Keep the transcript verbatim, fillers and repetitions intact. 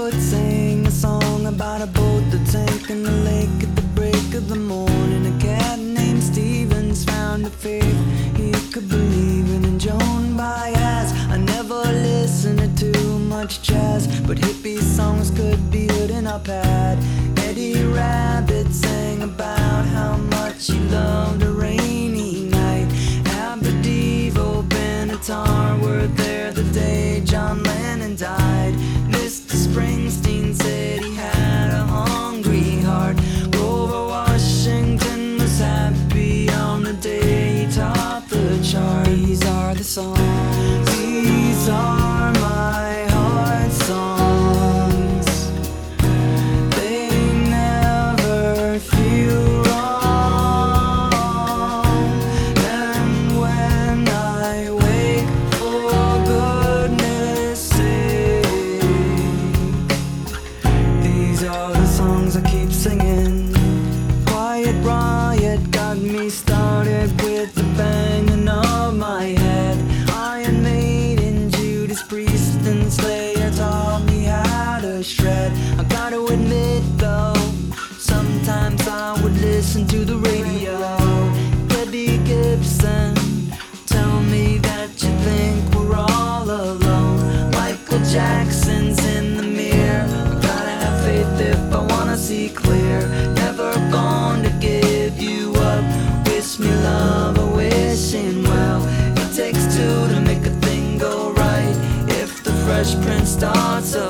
poet sang a song about a boat that's sank in the lake at the break of the morning. A cat named Stevens found a faith he could believe in, and Joan Baez. I never listened to too much jazz, but hippie songs could be heard in our pad. Eddie Rabbit sang about how much he loved a rainy night. Abba Devo, Benatar were there the day John Lennon died. Mister Springsteen said he had a hungry heart. Grover Washington was happy on the day he topped the chart. These are the songs, these are my heart songs. They never feel wrong. And when I wake, for goodness sake, these are the songs I keep singing. Quiet Riot got me started with the banging of my head. Iron Maiden, Judas Priest, and Slayer taught me how to shred. I gotta admit though, sometimes I would listen to the radio. Debbie Gibson, tell me that you think we're all alone. Michael Jackson's in the mirror. I gotta have faith if I wanna see clear. Never gonna give you up. Wish me love, I wish him well. It takes two to make a thing go right. If the Fresh Prince starts a